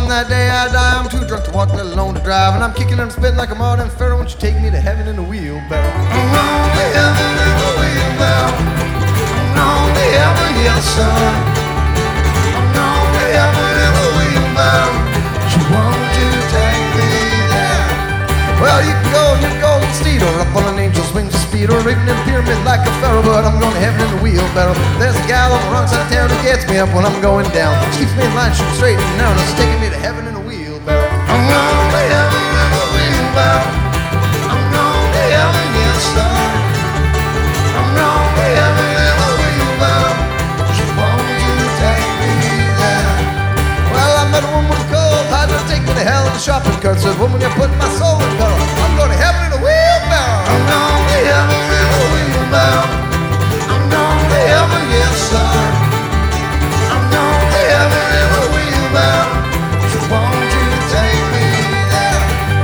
that day I die, I'm too drunk to walk, let alone to drive. And I'm kicking and spitting like a modern pharaoh. Won't you take me to heaven in a wheelbarrow? I'm going to heaven in a wheelbarrow. I'm going to heaven, yes sir. I'm going to heaven in a wheelbarrow. So won't you take me there? Well, you can go in your golden steed, or up on an angel's wings of speed, or even in a pyramid like a pharaoh. But I'm going to heaven in a wheelbarrow. There's a gal on the wrong side of town who gets me up when I'm going down. She keeps me in line, shooting straight and narrow, and it's taking me to heaven in a wheelbarrow. I'm going to heaven in a wheelbarrow. I'm going to heaven, yes sir. I'm going to heaven in a wheelbarrow. So won't you take me there? Well, I met a woman with a cold heart, that'll take me to hell in a shopping cart. Said, woman, you're putting my soul in peril. I'm going to heaven in a wheelbarrow. I'm going to heaven in a wheelbarrow. I'm going to heaven, yes sir. I'm going to heaven in a wheelbarrow. So won't you take me there?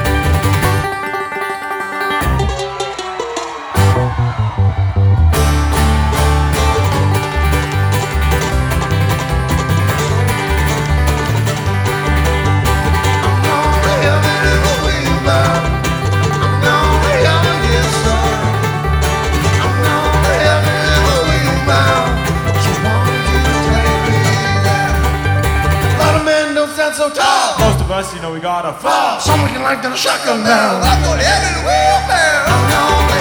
I'm going to heaven in a wheelbarrow. I'm going to heaven, yes sir. I'm going to heaven in a wheelbarrow. So won't you take me there? A lot of men don't stand so tall. Most of us, you know, we gotta fall. Someone can like the shotgun barrel. I'm going to heaven in a wheelbarrow. I'm going